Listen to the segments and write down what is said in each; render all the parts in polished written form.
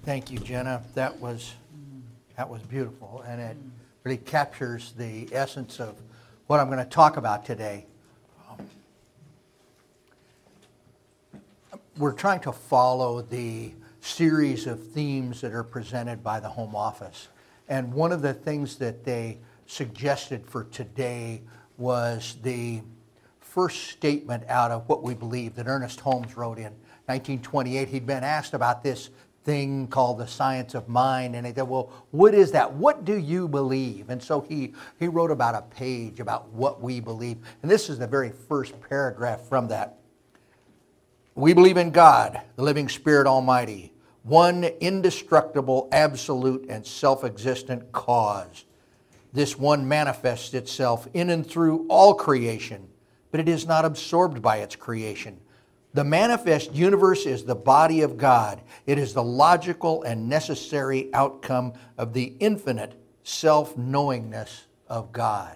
Thank you, Jenna. That was beautiful, and it really captures the essence of what I'm going to talk about today. We're trying to follow the series of themes that are presented by the Home Office. And one of the things that they suggested for today was the first statement out of What We Believe that Ernest Holmes wrote in 1928. He'd been asked about this thing called the science of mind, and he said, well, what is that? What do you believe? And so he wrote about a page about what we believe. And this is the very first paragraph from that. We believe in God, the living Spirit Almighty, one indestructible, absolute, and self-existent cause. This one manifests itself in and through all creation, but it is not absorbed by its creation. The manifest universe is the body of God. It is the logical and necessary outcome of the infinite self-knowingness of God.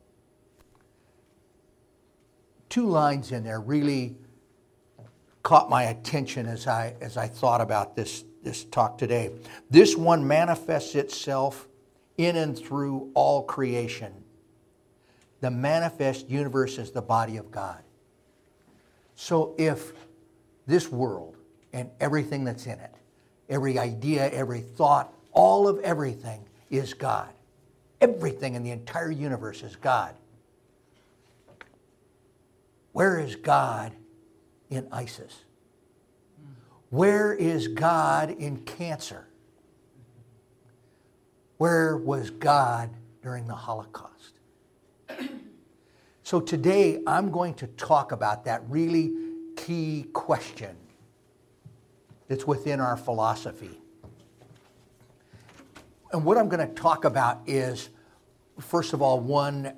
Two lines in there really caught my attention as I thought about this talk today. This one manifests itself in and through all creation. The manifest universe is the body of God. So if this world and everything that's in it, every idea, every thought, all of everything is God. Everything in the entire universe is God. Where is God in ISIS? Where is God in cancer? Where was God during the Holocaust? So today I'm going to talk about that really key question that's within our philosophy. And what I'm going to talk about is, first of all,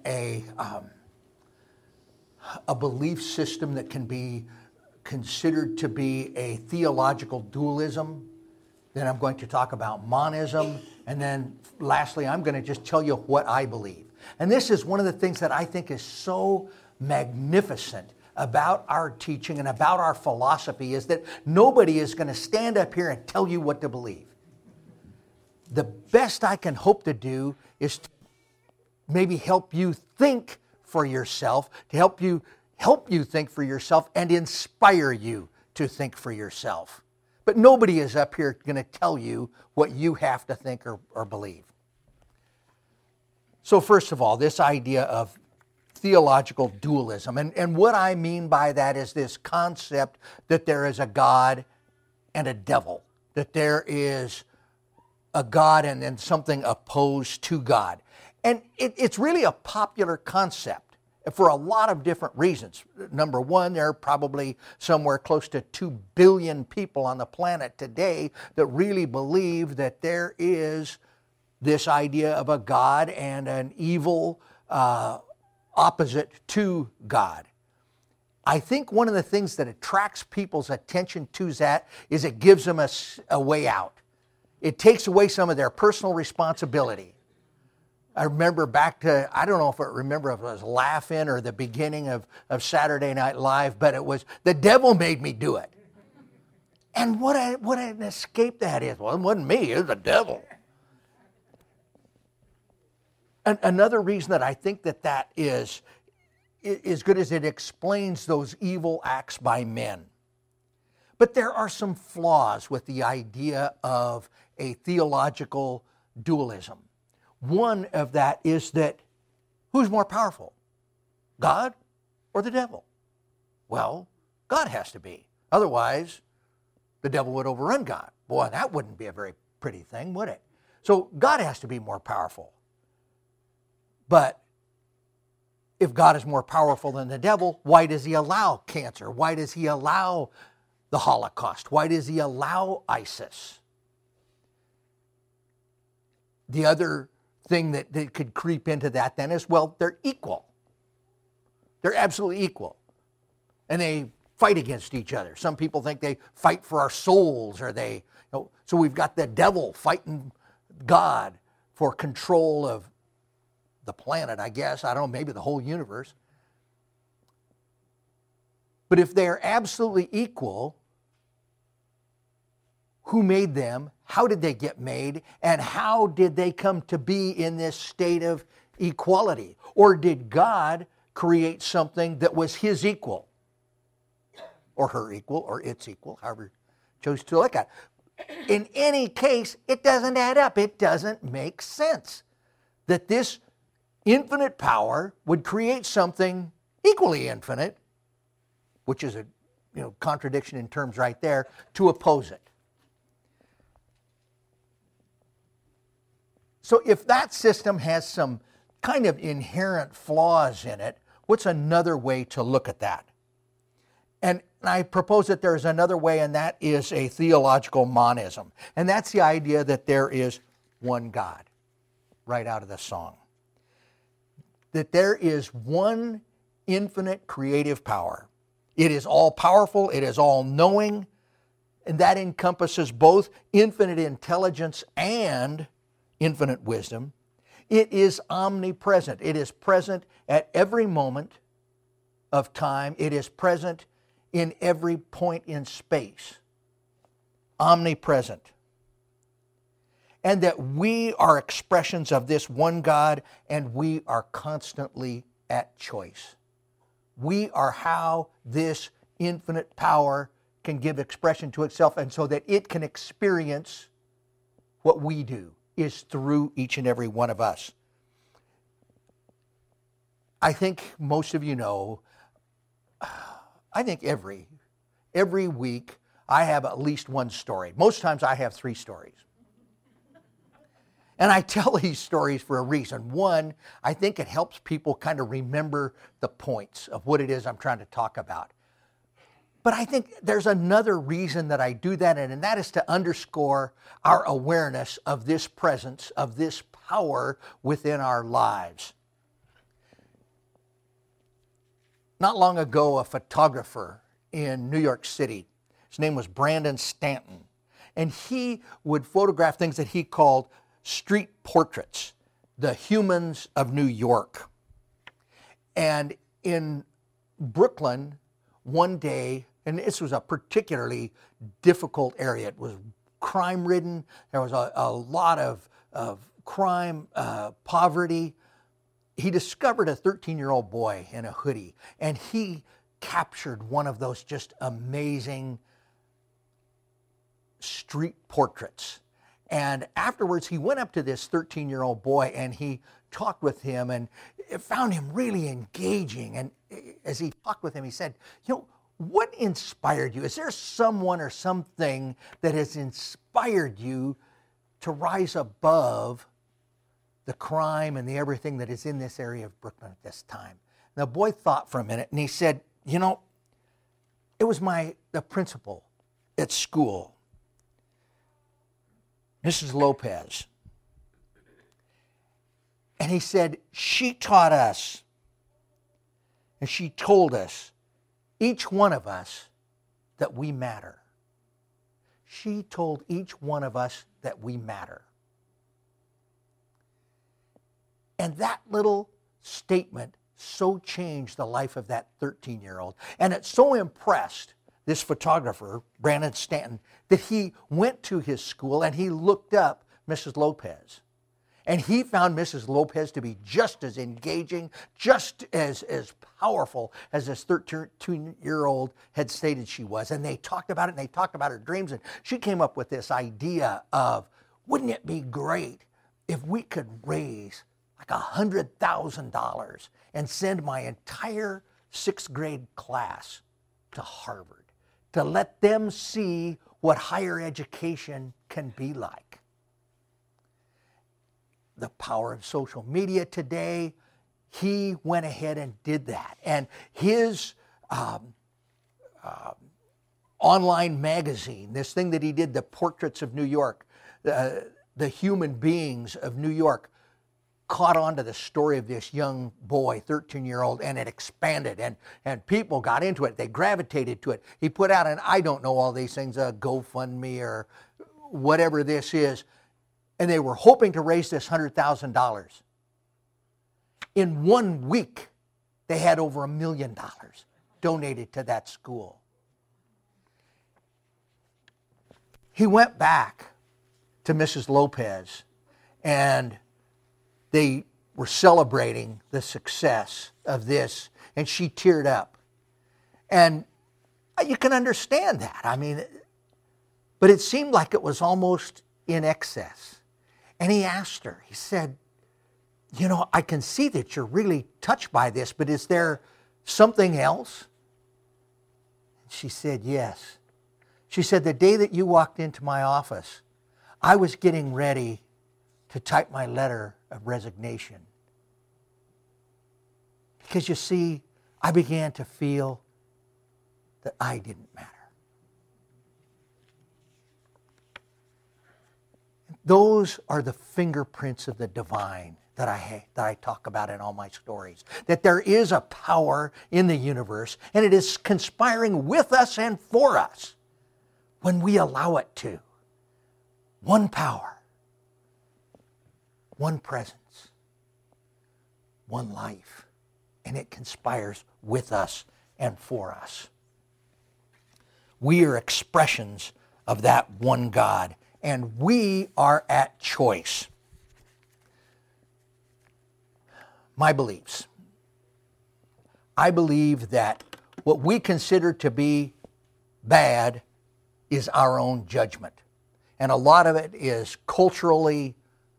a belief system that can be considered to be a theological dualism. Then I'm going to talk about monism. And then lastly, I'm going to just tell you what I believe. And this is one of the things that I think is so magnificent about our teaching and about our philosophy is that nobody is going to stand up here and tell you what to believe. The best I can hope to do is to maybe help you think for yourself, to help you think for yourself and inspire you to think for yourself. But nobody is up here going to tell you what you have to think or believe. So first of all, this idea of theological dualism. And what I mean by that is this concept that there is a God and a devil, that there is a God and then something opposed to God. And it's really a popular concept for a lot of different reasons. Number one, there are probably somewhere close to 2 billion people on the planet today that really believe that there is this idea of a God and an evil opposite to God. I think one of the things that attracts people's attention to that is it gives them a way out. It takes away some of their personal responsibility. I remember back to, I don't know if it was Laugh-In or the beginning of Saturday Night Live, but it was, the devil made me do it. And what an escape that is. Well, it wasn't me, it was the devil. And another reason that I think that is good is it explains those evil acts by men. But there are some flaws with the idea of a theological dualism. One of that is that who's more powerful, God or the devil? Well, God has to be. Otherwise, the devil would overrun God. Boy, that wouldn't be a very pretty thing, would it? So God has to be more powerful. But if God is more powerful than the devil, why does he allow cancer? Why does he allow the Holocaust? Why does he allow ISIS? The other thing that could creep into that then is, well, they're equal. They're absolutely equal. And they fight against each other. Some people think they fight for our souls, or so we've got the devil fighting God for control of the planet, I guess. I don't know, maybe the whole universe. But if they're absolutely equal, who made them, how did they get made, and how did they come to be in this state of equality? Or did God create something that was his equal, or her equal, or its equal, however you chose to look at it? In any case, it doesn't add up. It doesn't make sense that this infinite power would create something equally infinite, which is a contradiction in terms right there, to oppose it. So if that system has some kind of inherent flaws in it, what's another way to look at that? And I propose that there's another way, and that is a theological monism. And that's the idea that there is one God, right out of the song. That there is one infinite creative power. It is all powerful, it is all knowing, and that encompasses both infinite intelligence and infinite wisdom. It is omnipresent. It is present at every moment of time. It is present in every point in space. Omnipresent. And that we are expressions of this one God, and we are constantly at choice. We are how this infinite power can give expression to itself, and so that it can experience what we do is through each and every one of us. I think most of you know, I think every week I have at least one story. Most times I have 3 stories. And I tell these stories for a reason. One, I think it helps people kind of remember the points of what it is I'm trying to talk about. But I think there's another reason that I do that, and that is to underscore our awareness of this presence, of this power within our lives. Not long ago, a photographer in New York City, his name was Brandon Stanton, and he would photograph things that he called street portraits, the humans of New York. And in Brooklyn, one day, and this was a particularly difficult area. It was crime-ridden. There was a lot of crime, poverty. He discovered a 13-year-old boy in a hoodie, and he captured one of those just amazing street portraits. And afterwards, he went up to this 13-year-old boy, and he talked with him, and found him really engaging. And as he talked with him, he said, what inspired you? Is there someone or something that has inspired you to rise above the crime and the everything that is in this area of Brooklyn at this time? And the boy thought for a minute, and he said, it was the principal at school, Mrs. Lopez. And he said, she taught us, and she told us, each one of us, that we matter. She told each one of us that we matter. And that little statement so changed the life of that 13-year-old. And it so impressed this photographer, Brandon Stanton, that he went to his school and he looked up Mrs. Lopez. And he found Mrs. Lopez to be just as engaging, just as powerful as this 13-year-old had stated she was. And they talked about it, and they talked about her dreams. And she came up with this idea of, wouldn't it be great if we could raise like $100,000 and send my entire 6th grade class to Harvard to let them see what higher education can be like. The power of social media today, he went ahead and did that. And his online magazine, this thing that he did, the Portraits of New York, the human beings of New York, caught on to the story of this young boy, 13-year-old, and it expanded, and people got into it. They gravitated to it. He put out I don't know all these things, a GoFundMe or whatever this is, and they were hoping to raise this $100,000. In 1 week, they had over $1 million donated to that school. he went back to Mrs. Lopez, and they were celebrating the success of this, and she teared up. And you can understand that. I mean, but it seemed like it was almost in excess. And he asked her, he said, you know, I can see that you're really touched by this, but is there something else? And she said, yes. She said, the day that you walked into my office, I was getting ready to type my letter of resignation. Because you see, I began to feel that I didn't matter. Those are the fingerprints of the divine that I talk about in all my stories. That there is a power in the universe, and it is conspiring with us and for us when we allow it to. One power, one presence, one life, and it conspires with us and for us. We are expressions of that one God, and we are at choice. My beliefs. I believe that what we consider to be bad is our own judgment. And a lot of it is culturally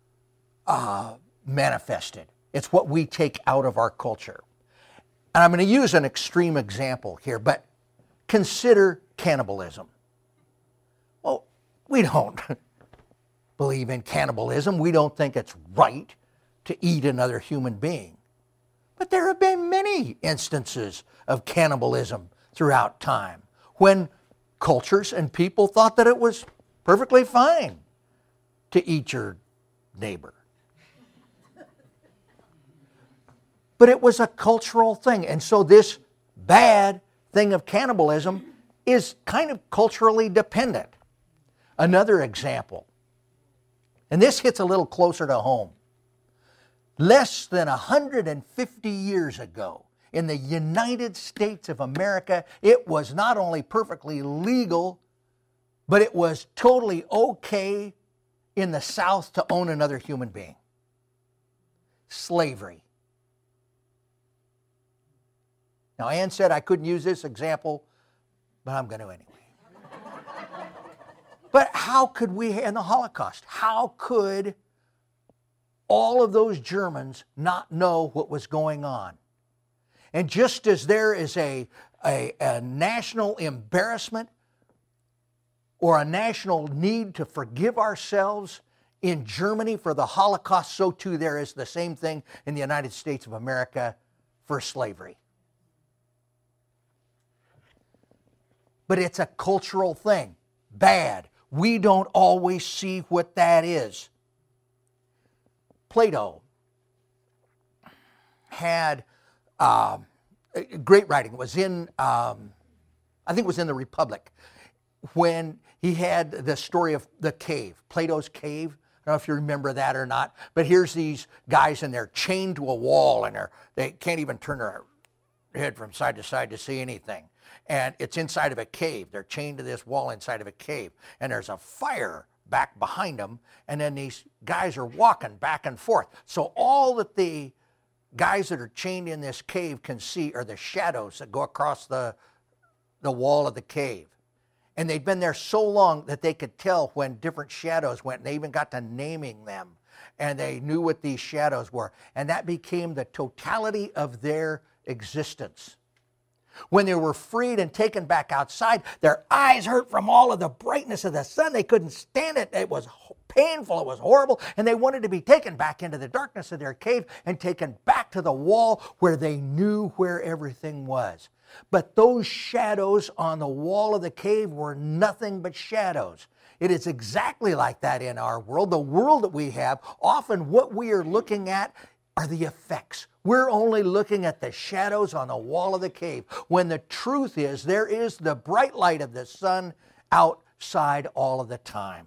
manifested. It's what we take out of our culture. And I'm going to use an extreme example here, but consider cannibalism. Well, we don't believe in cannibalism. We don't think it's right to eat another human being. But there have been many instances of cannibalism throughout time when cultures and people thought that it was perfectly fine to eat your neighbor. But it was a cultural thing. And so this bad thing of cannibalism is kind of culturally dependent. Another example, and this hits a little closer to home. Less than 150 years ago, in the United States of America, it was not only perfectly legal, but it was totally okay in the South to own another human being. Slavery. Now, Ann said I couldn't use this example, but I'm going to anyway. But how could we, in the Holocaust, how could all of those Germans not know what was going on? And just as there is a national embarrassment or a national need to forgive ourselves in Germany for the Holocaust, so too there is the same thing in the United States of America for slavery. But it's a cultural thing. Bad. We don't always see what that is. Plato had great writing. It was in, I think it was in the Republic, when he had the story of the cave, Plato's cave. I don't know if you remember that or not, but here's these guys and they're chained to a wall and they can't even turn their head from side to see anything. And it's inside of a cave. They're chained to this wall inside of a cave. And there's a fire back behind them. And then these guys are walking back and forth. So all that the guys that are chained in this cave can see are the shadows that go across the wall of the cave. And they'd been there so long that they could tell when different shadows went. And they even got to naming them. And they knew what these shadows were. And that became the totality of their existence. When they were freed and taken back outside, their eyes hurt from all of the brightness of the sun. They couldn't stand it. It was painful. It was horrible. And they wanted to be taken back into the darkness of their cave and taken back to the wall where they knew where everything was. But those shadows on the wall of the cave were nothing but shadows. It is exactly like that in our world. The world that we have, often what we are looking at are the effects. We're only looking at the shadows on the wall of the cave, when the truth is there is the bright light of the sun outside all of the time.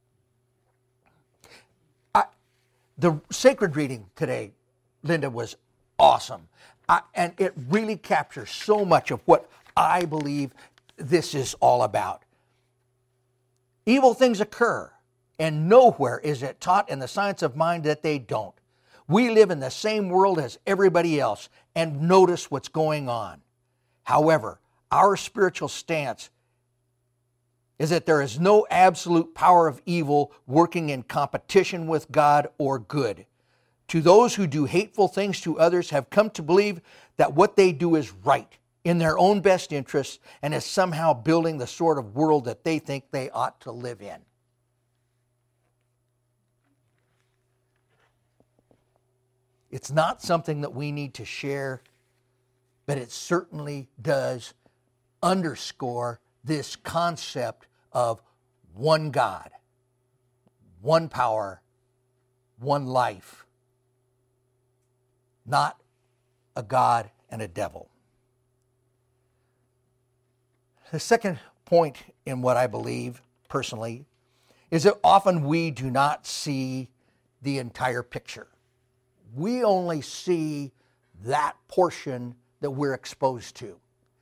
The sacred reading today, Linda, was awesome. And it really captures so much of what I believe this is all about. Evil things occur, and nowhere is it taught in the science of mind that they don't. We live in the same world as everybody else and notice what's going on. However, our spiritual stance is that there is no absolute power of evil working in competition with God or good. To those who do hateful things to others have come to believe that what they do is right in their own best interests and is somehow building the sort of world that they think they ought to live in. It's not something that we need to share, but it certainly does underscore this concept of one God, one power, one life, not a God and a devil. The second point in what I believe personally is that often we do not see the entire picture. We only see that portion that we're exposed to.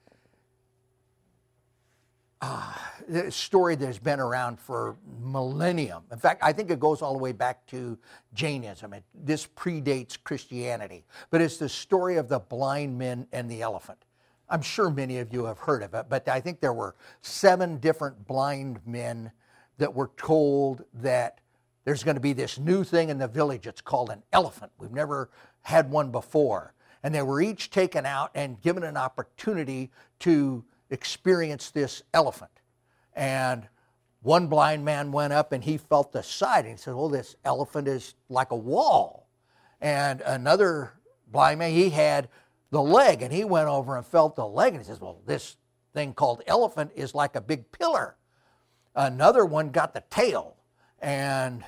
The story that has been around for millennium. In fact, I think it goes all the way back to Jainism. This predates Christianity. But it's the story of the blind men and the elephant. I'm sure many of you have heard of it, but I think there were 7 different blind men that were told that there's going to be this new thing in the village. It's called an elephant. We've never had one before. And they were each taken out and given an opportunity to experience this elephant. And one blind man went up and he felt the side and he said, well, this elephant is like a wall. And another blind man, he had the leg and he went over and felt the leg and he says, well, this thing called elephant is like a big pillar. Another one got the tail and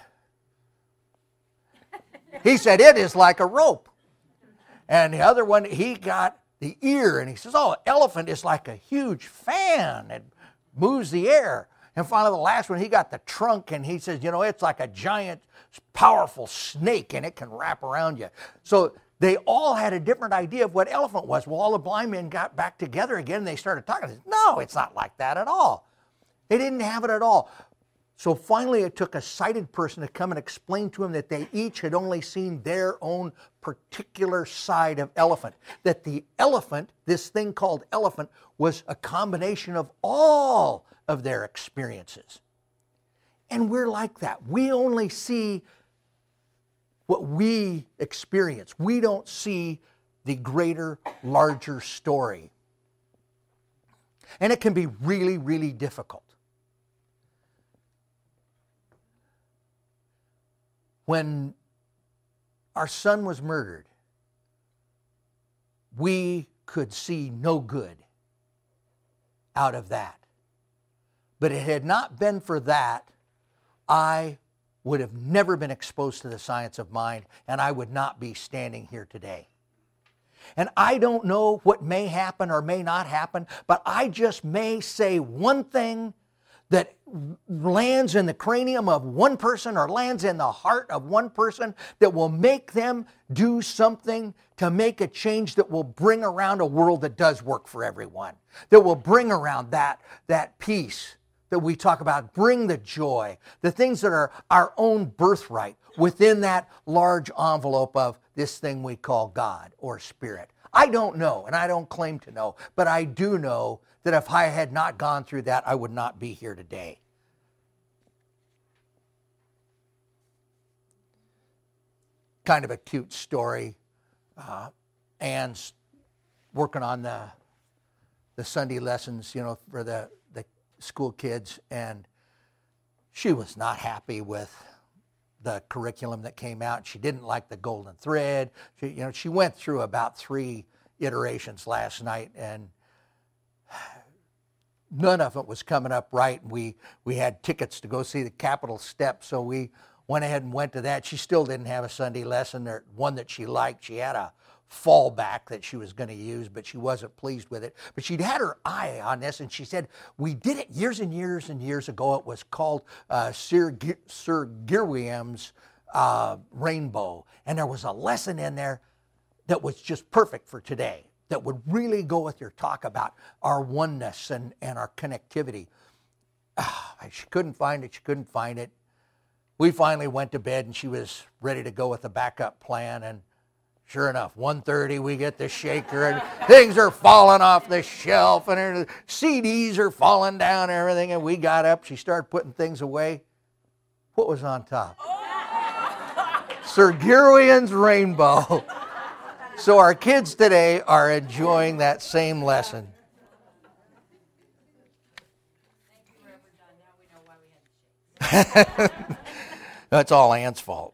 he said, it is like a rope. And the other one, he got the ear and he says, oh, elephant is like a huge fan. It moves the air. And finally, the last one, he got the trunk and he says, it's like a giant, powerful snake and it can wrap around you. So they all had a different idea of what elephant was. Well, all the blind men got back together again and they started talking. They said, no, it's not like that at all. They didn't have it at all. So finally, it took a sighted person to come and explain to him that they each had only seen their own particular side of elephant. That the elephant, this thing called elephant, was a combination of all of their experiences. And we're like that. We only see what we experience. We don't see the greater, larger story. And it can be really, really difficult. When our son was murdered, we could see no good out of that. But it had not been for that, I would have never been exposed to the science of mind, and I would not be standing here today. And I don't know what may happen or may not happen, but I just may say one thing that lands in the cranium of one person or lands in the heart of one person that will make them do something to make a change that will bring around a world that does work for everyone, that will bring around that peace that we talk about, bring the joy, the things that are our own birthright within that large envelope of this thing we call God or Spirit. I don't know, and I don't claim to know, but I do know that if I had not gone through that, I would not be here today. Kind of a cute story. Anne's working on the Sunday lessons, for the school kids, and she was not happy with the curriculum that came out. She didn't like the golden thread. She went through about 3 iterations last night, and none of it was coming up right. We had tickets to go see the Capitol steps, so we went ahead and went to that. She still didn't have a Sunday lesson, or one that she liked. She had a fallback that she was going to use, but she wasn't pleased with it. But she'd had her eye on this, and she said, we did it years and years and years ago. It was called Sir Ghirwiam's Rainbow, and there was a lesson in there that was just perfect for today, that would really go with your talk about our oneness and our connectivity. She couldn't find it. She couldn't find it. We finally went to bed, and she was ready to go with the backup plan. And sure enough, 1:30, we get the shaker, and things are falling off the shelf, and her CDs are falling down and everything. And we got up. She started putting things away. What was on top? Sir Gawain's Rainbow. So our kids today are enjoying that same lesson. That's all Ann's fault.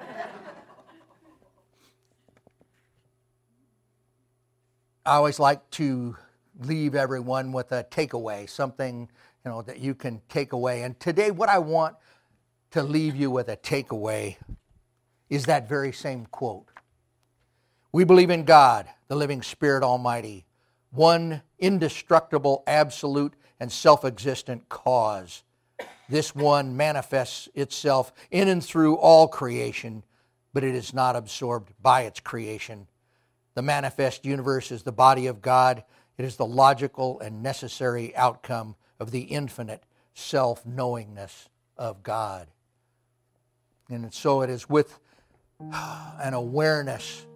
I always like to leave everyone with a takeaway, something that you can take away. And today, what I want to leave you with a takeaway is that very same quote. We believe in God, the living Spirit Almighty, one indestructible, absolute, and self-existent cause. This one manifests itself in and through all creation, but it is not absorbed by its creation. The manifest universe is the body of God. It is the logical and necessary outcome of the infinite self-knowingness of God. And so it is with an awareness